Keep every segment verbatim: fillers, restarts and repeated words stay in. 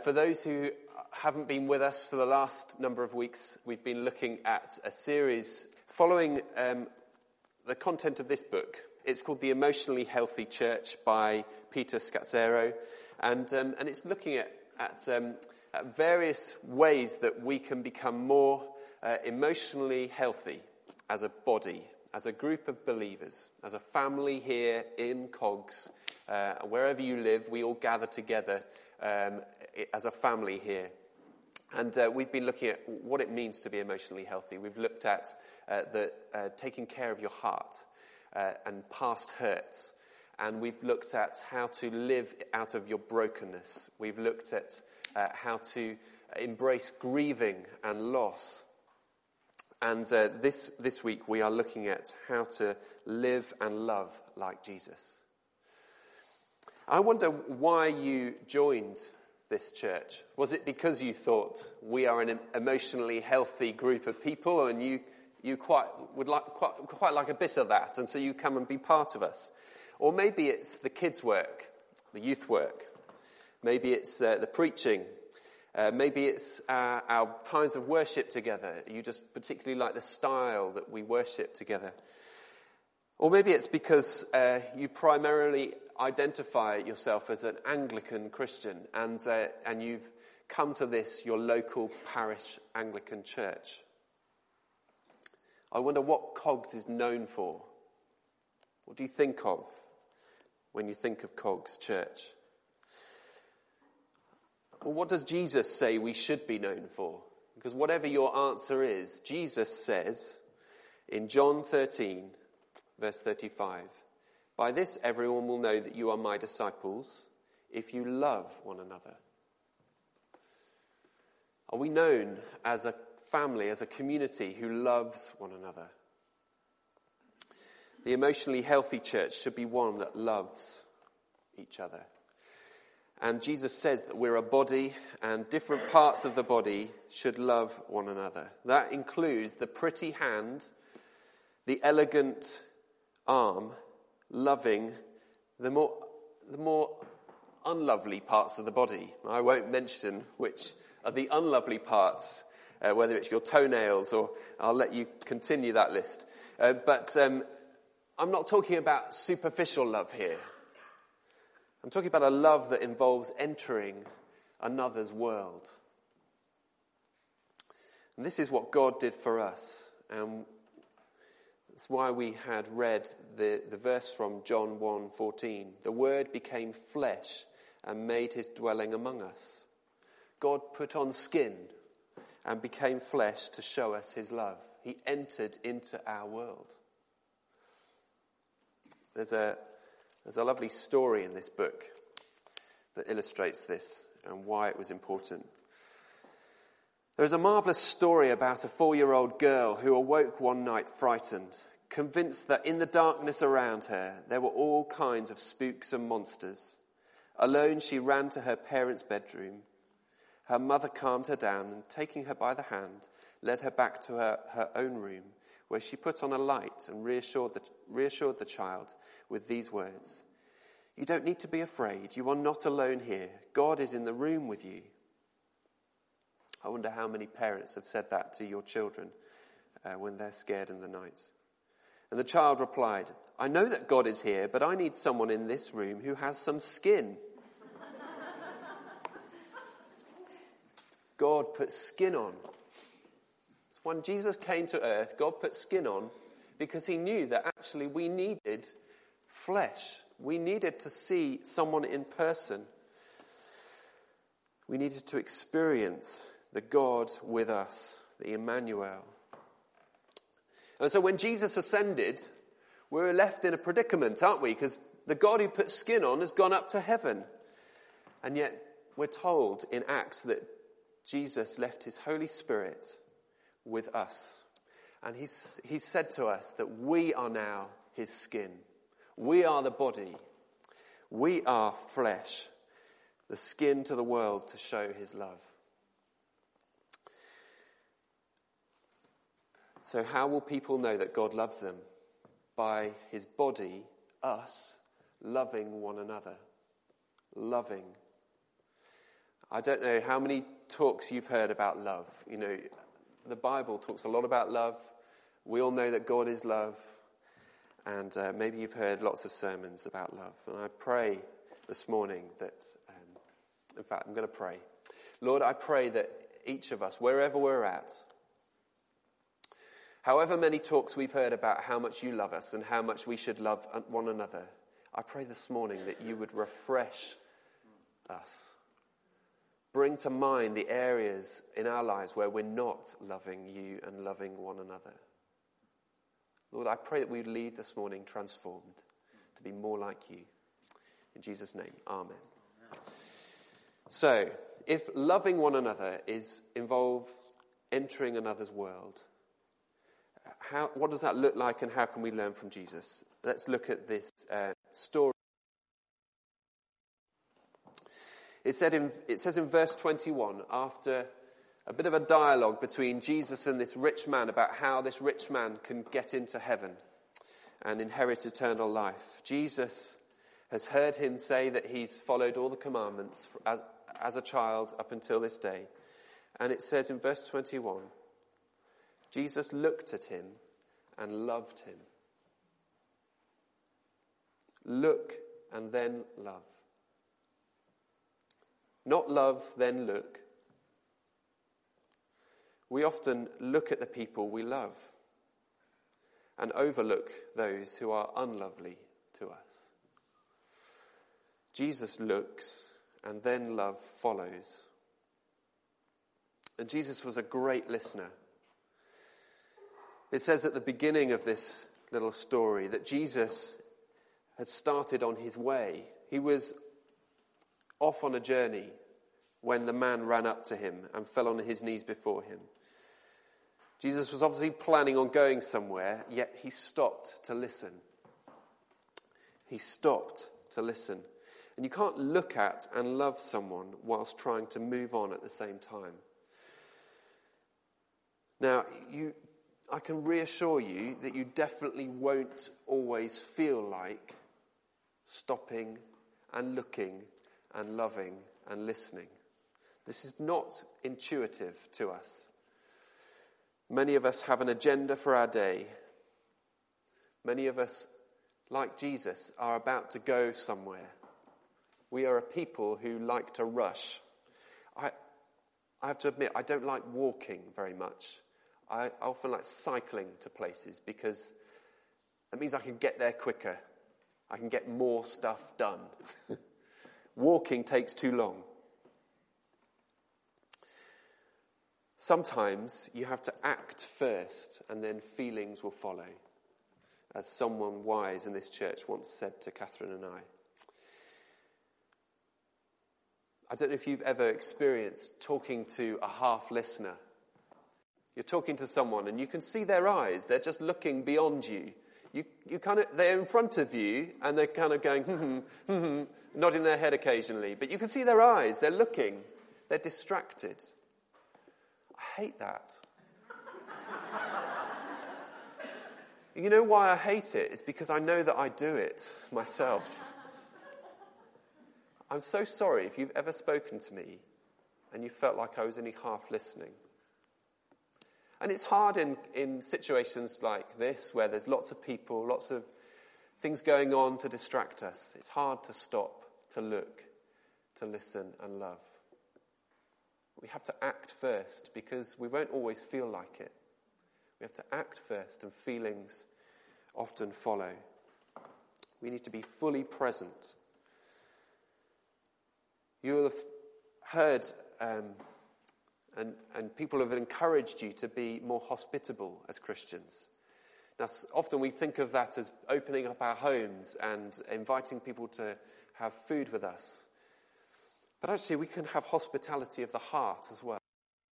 for those who haven't been with us for the last number of weeks, we've been looking at a series following um, the content of this book. It's called The Emotionally Healthy Church by Peter Scazzero, and um, and it's looking at at, um, at various ways that we can become more uh, emotionally healthy as a body, as a group of believers, as a family here in Cogs. Uh, wherever you live, we all gather together um, as a family here. And uh, we've been looking at what it means to be emotionally healthy. We've looked at uh, the uh, taking care of your heart uh, and past hurts. And we've looked at how to live out of your brokenness. We've looked at uh, how to embrace grieving and loss. And uh, this, this week we are looking at how to live and love like Jesus. I wonder why you joined this church. Was it because you thought we are an emotionally healthy group of people and you you quite would like quite, quite like a bit of that, and so you come and be part of us? Or maybe it's the kids' work, the youth work. Maybe it's uh, the preaching. Uh, maybe it's uh, our times of worship together. You just particularly like the style that we worship together. Or maybe it's because uh, you primarily identify yourself as an Anglican Christian, and uh, and you've come to this, your local parish Anglican church. I wonder what Cogs is known for. What do you think of when you think of Cogs Church? Well, what does Jesus say we should be known for? Because whatever your answer is, Jesus says in John thirteen, verse thirty-five, "By this everyone will know that you are my disciples, if you love one another." Are we known as a family, as a community who loves one another? The emotionally healthy church should be one that loves each other. And Jesus says that we're a body, and different parts of the body should love one another. That includes the pretty hand, the elegant arm, loving the more the more unlovely parts of the body. I won't mention which are the unlovely parts, uh, whether it's your toenails, or I'll let you continue that list. Uh, but um, I'm not talking about superficial love here. I'm talking about a love that involves entering another's world. And this is what God did for us. And that's why we had read the, the verse from John one fourteen. The Word became flesh and made his dwelling among us. God put on skin and became flesh to show us his love. He entered into our world. There's a, there's a lovely story in this book that illustrates this and why it was important. There is a marvellous story about a four-year-old girl who awoke one night frightened, convinced that in the darkness around her there were all kinds of spooks and monsters. Alone, she ran to her parents' bedroom. Her mother calmed her down and, taking her by the hand, led her back to her, her own room, where she put on a light and reassured the, reassured the child with these words: "You don't need to be afraid. You are not alone here. God is in the room with you." I wonder how many parents have said that to your children uh, when they're scared in the night. And the child replied, "I know that God is here, but I need someone in this room who has some skin." God put skin on. When Jesus came to earth, God put skin on because he knew that actually we needed flesh. We needed to see someone in person. We needed to experience the God with us, the Emmanuel. And so when Jesus ascended, we're left in a predicament, aren't we? Because the God who put skin on has gone up to heaven. And yet we're told in Acts that Jesus left his Holy Spirit with us. And he's, he's said to us that we are now his skin. We are the body. We are flesh. The skin to the world to show his love. So how will people know that God loves them? By his body, us, loving one another. Loving. I don't know how many talks you've heard about love. You know, the Bible talks a lot about love. We all know that God is love. And uh, maybe you've heard lots of sermons about love. And I pray this morning that, um, in fact, I'm going to pray. Lord, I pray that each of us, wherever we're at, however many talks we've heard about how much you love us and how much we should love one another, I pray this morning that you would refresh us. Bring to mind the areas in our lives where we're not loving you and loving one another. Lord, I pray that we leave this morning transformed to be more like you. In Jesus' name, amen. So, if loving one another is involves entering another's world, how, what does that look like and how can we learn from Jesus? Let's look at this uh, story. It, said in, it says in verse twenty-one, after a bit of a dialogue between Jesus and this rich man about how this rich man can get into heaven and inherit eternal life. Jesus has heard him say that he's followed all the commandments as, as a child up until this day. And it says in verse twenty-one, Jesus looked at him and loved him. Look and then love. Not love, then look. We often look at the people we love and overlook those who are unlovely to us. Jesus looks and then love follows. And Jesus was a great listener. It says at the beginning of this little story that Jesus had started on his way. He was off on a journey when the man ran up to him and fell on his knees before him. Jesus was obviously planning on going somewhere, yet he stopped to listen. He stopped to listen. And you can't look at and love someone whilst trying to move on at the same time. Now, you, I can reassure you that you definitely won't always feel like stopping and looking and loving and listening. This is not intuitive to us. Many of us have an agenda for our day. Many of us, like Jesus, are about to go somewhere. We are a people who like to rush. I, I have to admit, I don't like walking very much. I often like cycling to places because that means I can get there quicker. I can get more stuff done. Walking takes too long. Sometimes you have to act first and then feelings will follow, as someone wise in this church once said to Catherine and I. I don't know if you've ever experienced talking to a half listener. You're talking to someone and you can see their eyes. They're just looking beyond you. You, you kind of, they're in front of you and they're kind of going, hmm, hmm, hmm, hmm, nodding their head occasionally. But you can see their eyes. They're looking. They're distracted. I hate that. You know why I hate it? It's because I know that I do it myself. I'm so sorry if you've ever spoken to me and you felt like I was only half listening. And it's hard in, in situations like this where there's lots of people, lots of things going on to distract us. It's hard to stop, to look, to listen and love. We have to act first because we won't always feel like it. We have to act first and feelings often follow. We need to be fully present. You will have heard um, and, and people have encouraged you to be more hospitable as Christians. Now, often we think of that as opening up our homes and inviting people to have food with us. But actually, we can have hospitality of the heart as well.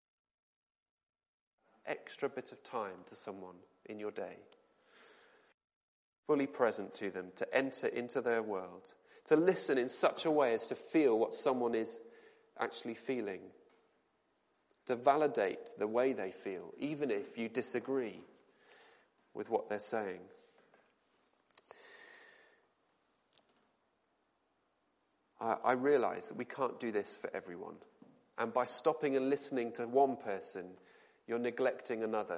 Extra bit of time to someone in your day. Fully present to them, to enter into their world. To listen in such a way as to feel what someone is actually feeling. To validate the way they feel, even if you disagree with what they're saying. I, I realise that we can't do this for everyone. And by stopping and listening to one person, you're neglecting another.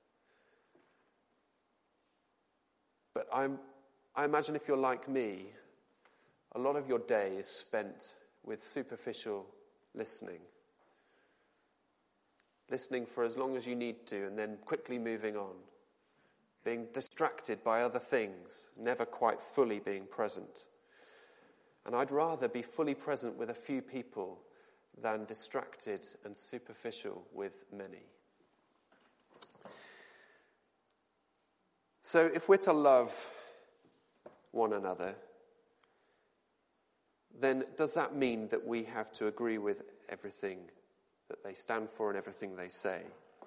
But I'm, I imagine if you're like me, a lot of your day is spent with superficial listening. Listening for as long as you need to and then quickly moving on. Being distracted by other things, never quite fully being present. And I'd rather be fully present with a few people than distracted and superficial with many. So if we're to love one another, then does that mean that we have to agree with everything that they stand for and everything they say?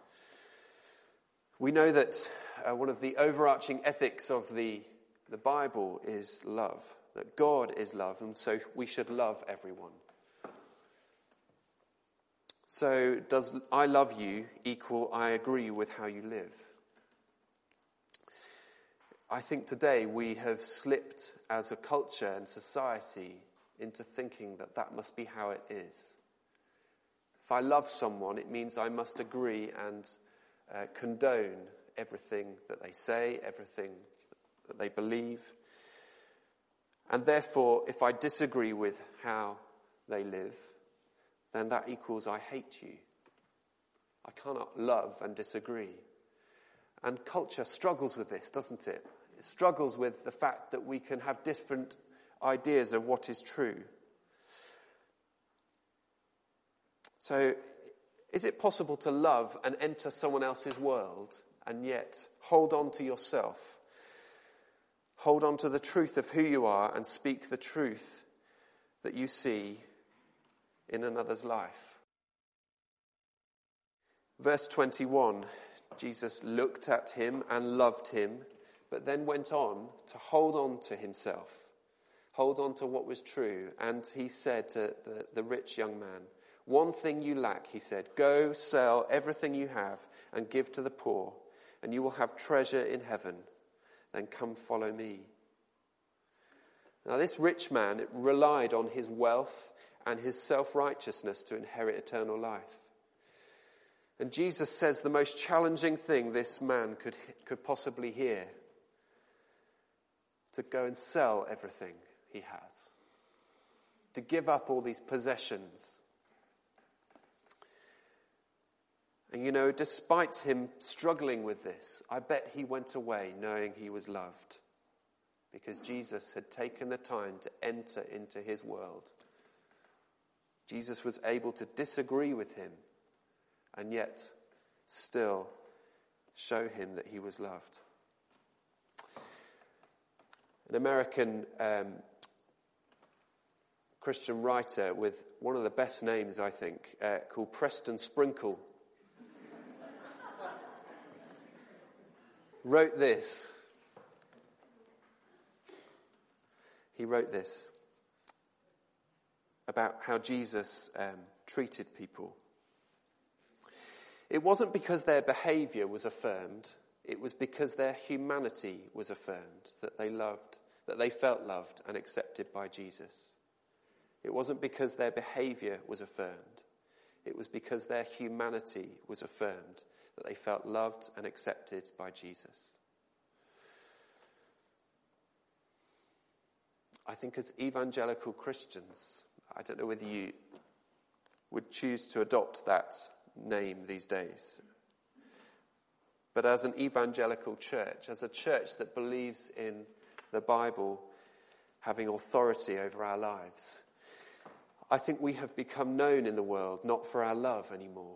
We know that uh, one of the overarching ethics of the, the Bible is love, that God is love, and so we should love everyone. So does I love you equal I agree with how you live? I think today we have slipped as a culture and society into thinking that that must be how it is. If I love someone, it means I must agree and uh, condone everything that they say, everything that they believe. And therefore, if I disagree with how they live, then that equals I hate you. I cannot love and disagree. And culture struggles with this, doesn't it? It struggles with the fact that we can have different ideas of what is true. So, is it possible to love and enter someone else's world and yet hold on to yourself? Hold on to the truth of who you are and speak the truth that you see in another's life. Verse twenty-one, Jesus looked at him and loved him, but then went on to hold on to himself, hold on to what was true. And he said to the, the rich young man, "One thing you lack," he said, "go sell everything you have and give to the poor, and you will have treasure in heaven. Then come follow me." Now this rich man relied on his wealth and his self-righteousness to inherit eternal life. And Jesus says the most challenging thing this man could, could possibly hear: to go and sell everything he has, to give up all these possessions. And you know, despite him struggling with this, I bet he went away knowing he was loved, because Jesus had taken the time to enter into his world. Jesus was able to disagree with him and yet still show him that he was loved. An American um, Christian writer with one of the best names, I think, uh, called Preston Sprinkle, wrote this. He wrote this about how Jesus um, treated people. It wasn't because their behavior was affirmed, it was because their humanity was affirmed, that they loved, that they felt loved and accepted by Jesus. It wasn't because their behavior was affirmed, it was because their humanity was affirmed, that they felt loved and accepted by Jesus. I think as evangelical Christians, I don't know whether you would choose to adopt that name these days, but as an evangelical church, as a church that believes in the Bible having authority over our lives, I think we have become known in the world not for our love anymore,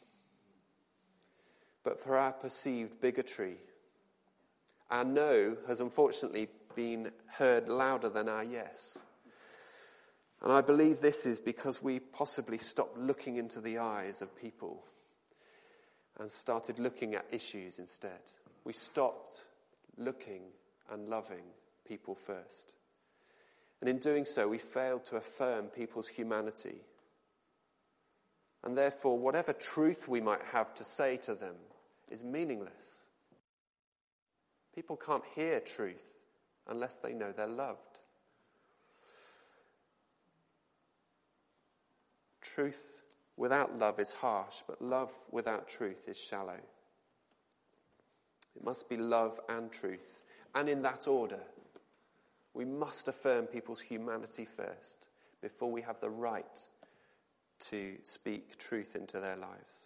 but for our perceived bigotry. Our no has unfortunately been heard louder than our yes. And I believe this is because we possibly stopped looking into the eyes of people and started looking at issues instead. We stopped looking and loving people first. And in doing so, we failed to affirm people's humanity. And therefore, whatever truth we might have to say to them is meaningless. People can't hear truth unless they know they're loved. Truth without love is harsh, but love without truth is shallow. It must be love and truth, and in that order. We must affirm people's humanity first before we have the right to speak truth into their lives.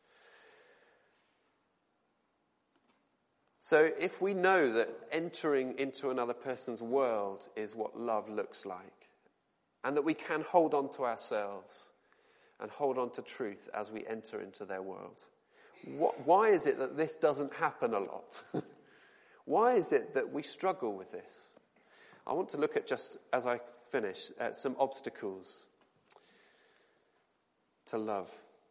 So if we know that entering into another person's world is what love looks like, and that we can hold on to ourselves and hold on to truth as we enter into their world, what, why is it that this doesn't happen a lot? Why is it that we struggle with this? I want to look at, just as I finish, at some obstacles to love.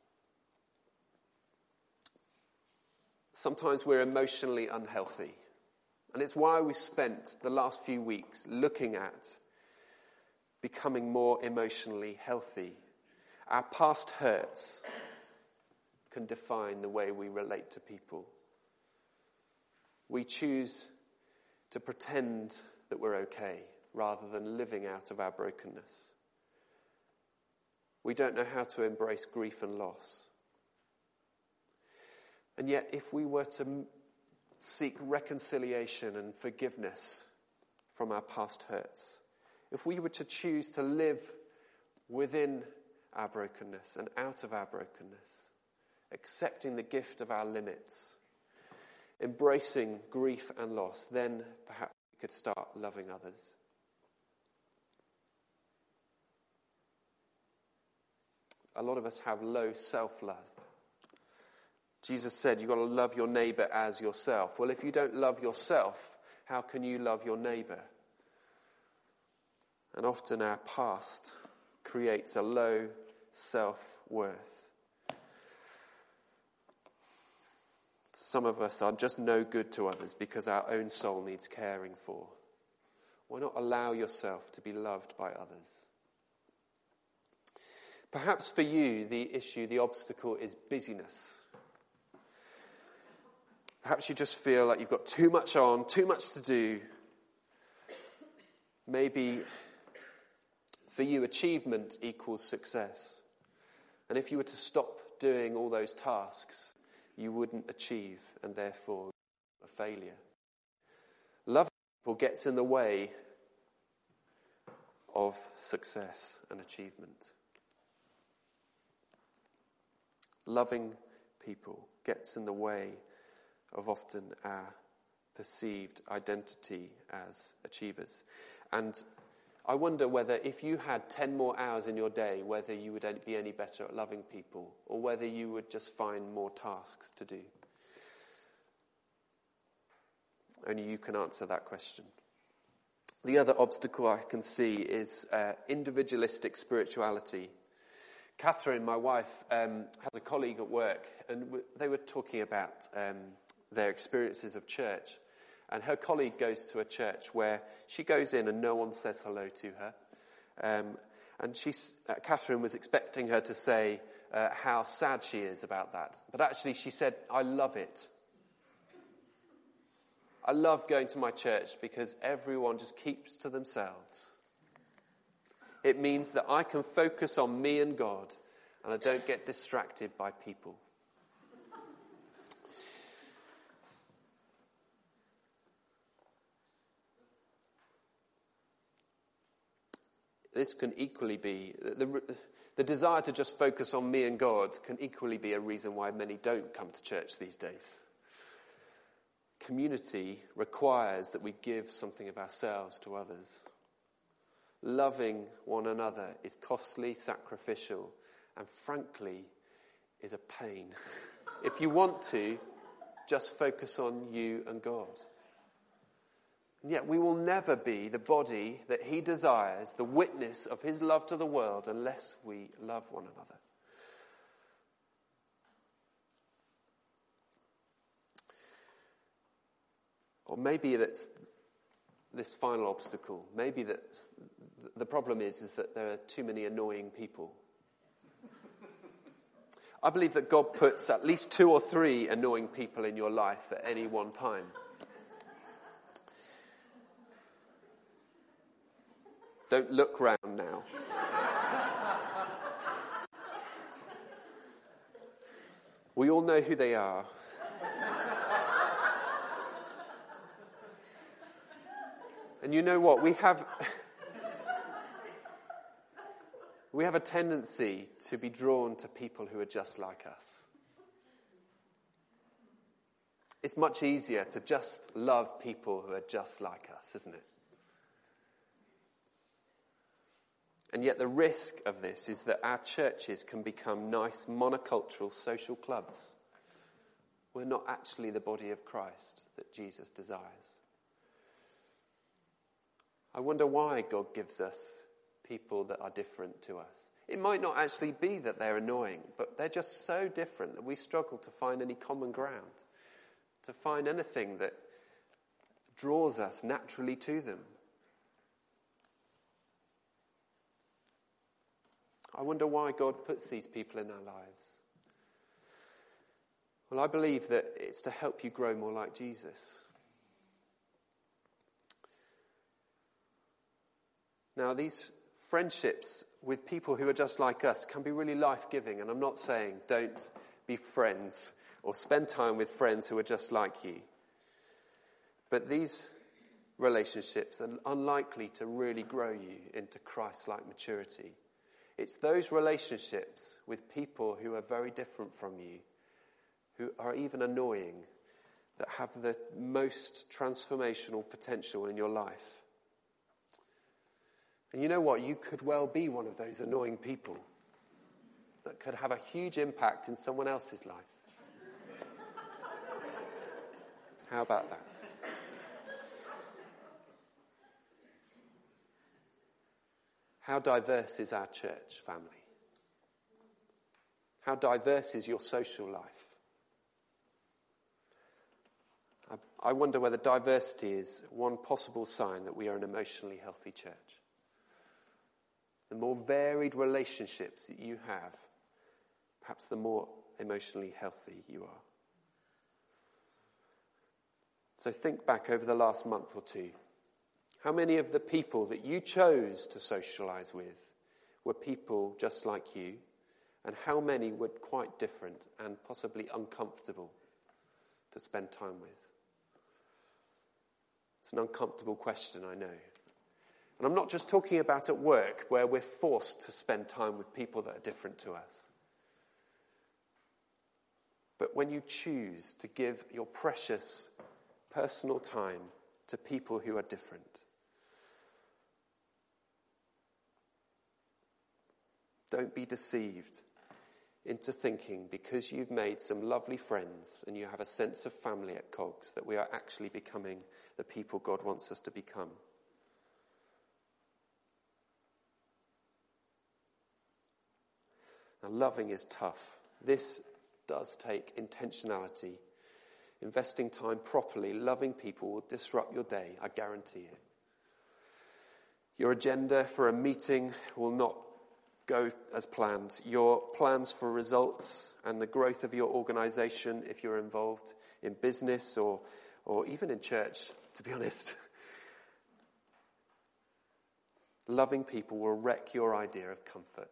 Sometimes we're emotionally unhealthy. And it's why we spent the last few weeks looking at becoming more emotionally healthy. Our past hurts can define the way we relate to people. We choose to pretend that we're okay rather than living out of our brokenness. We don't know how to embrace grief and loss. And yet, if we were to seek reconciliation and forgiveness from our past hurts, if we were to choose to live within our brokenness and out of our brokenness, accepting the gift of our limits, embracing grief and loss, then perhaps we could start loving others. A lot of us have low self-love. Jesus said you've got to love your neighbour as yourself. Well, if you don't love yourself, how can you love your neighbour? And often our past creates a low self-worth. Some of us are just no good to others because our own soul needs caring for. Why not allow yourself to be loved by others? Perhaps for you, the issue, the obstacle is busyness. Perhaps you just feel like you've got too much on, too much to do. Maybe for you, achievement equals success. And if you were to stop doing all those tasks, you wouldn't achieve and therefore a failure. Loving people gets in the way of success and achievement. Loving people gets in the way of often our perceived identity as achievers. And I wonder whether if you had ten more hours in your day, whether you would be any better at loving people or whether you would just find more tasks to do. Only you can answer that question. The other obstacle I can see is uh, individualistic spirituality. Catherine, my wife, um, has a colleague at work, and w- they were talking about um, their experiences of church. And her colleague goes to a church where she goes in and no one says hello to her. Um, and she's, uh, Catherine was expecting her to say uh, how sad she is about that. But actually she said, I love it. I love going to my church because everyone just keeps to themselves. It means that I can focus on me and God, and I don't get distracted by people. This can equally be, the, the desire to just focus on me and God can equally be a reason why many don't come to church these days. Community requires that we give something of ourselves to others. Loving one another is costly, sacrificial, and frankly, is a pain. If you want to, just focus on you and God. And yet we will never be the body that he desires, the witness of his love to the world, unless we love one another. Or maybe that's this final obstacle. Maybe that's the problem is, is that there are too many annoying people. I believe that God puts at least two or three annoying people in your life at any one time. Don't look round now. We all know who they are. And you know what? We have we have a tendency to be drawn to people who are just like us. It's much easier to just love people who are just like us, isn't it? And yet the risk of this is that our churches can become nice monocultural social clubs. We're not actually the body of Christ that Jesus desires. I wonder why God gives us people that are different to us. It might not actually be that they're annoying, but they're just so different that we struggle to find any common ground, to find anything that draws us naturally to them. I wonder why God puts these people in our lives. Well, I believe that it's to help you grow more like Jesus. Now, these friendships with people who are just like us can be really life-giving, and I'm not saying don't be friends or spend time with friends who are just like you. But these relationships are unlikely to really grow you into Christ-like maturity. It's those relationships with people who are very different from you, who are even annoying, that have the most transformational potential in your life. And you know what? You could well be one of those annoying people that could have a huge impact in someone else's life. How about that? How diverse is our church family? How diverse is your social life? I, I wonder whether diversity is one possible sign that we are an emotionally healthy church. The more varied relationships that you have, perhaps the more emotionally healthy you are. So think back over the last month or two. How many of the people that you chose to socialize with were people just like you? And how many were quite different and possibly uncomfortable to spend time with? It's an uncomfortable question, I know. And I'm not just talking about at work, where we're forced to spend time with people that are different to us. But when you choose to give your precious personal time to people who are different. Don't be deceived into thinking because you've made some lovely friends and you have a sense of family at Cogs that we are actually becoming the people God wants us to become. Now, loving is tough. This does take intentionality. Investing time properly, loving people will disrupt your day, I guarantee it. Your agenda for a meeting will not go as planned. Your plans for results and the growth of your organization, if you're involved in business or, or even in church, to be honest. Loving people will wreck your idea of comfort.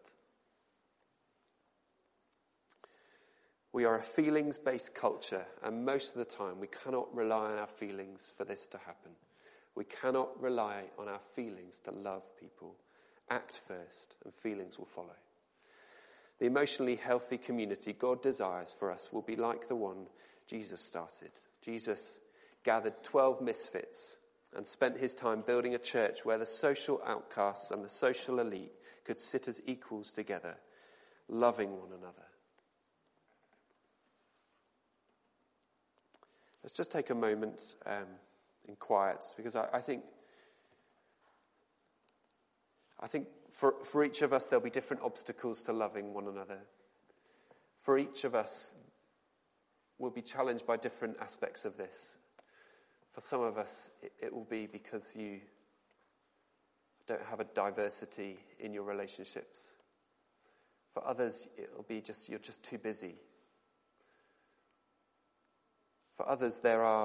We are a feelings-based culture, and most of the time we cannot rely on our feelings for this to happen. We cannot rely on our feelings to love people. Act first, and feelings will follow. The emotionally healthy community God desires for us will be like the one Jesus started. Jesus gathered twelve misfits and spent his time building a church where the social outcasts and the social elite could sit as equals together, loving one another. Let's just take a moment um, in quiet, because I, I think I think for, for each of us there'll be different obstacles to loving one another. For each of us, we'll be challenged by different aspects of this. For some of us, it, it will be because you don't have a diversity in your relationships. For others, it'll be just you're just too busy. For others, there are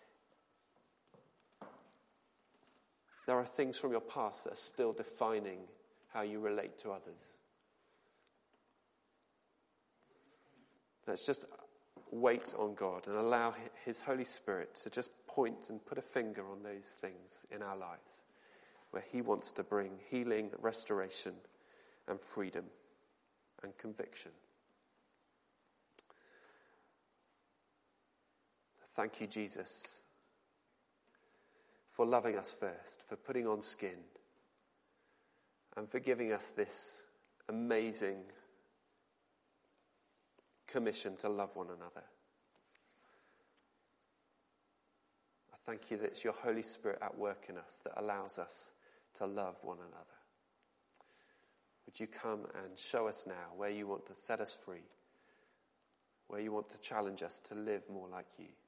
there are things from your past that are still defining how you relate to others. Let's just wait on God and allow his Holy Spirit to just point and put a finger on those things in our lives where he wants to bring healing, restoration, and freedom and conviction. Thank you, Jesus, for loving us first, for putting on skin, and for giving us this amazing commission to love one another. I thank you that it's your Holy Spirit at work in us that allows us to love one another. Would you come and show us now where you want to set us free, where you want to challenge us to live more like you?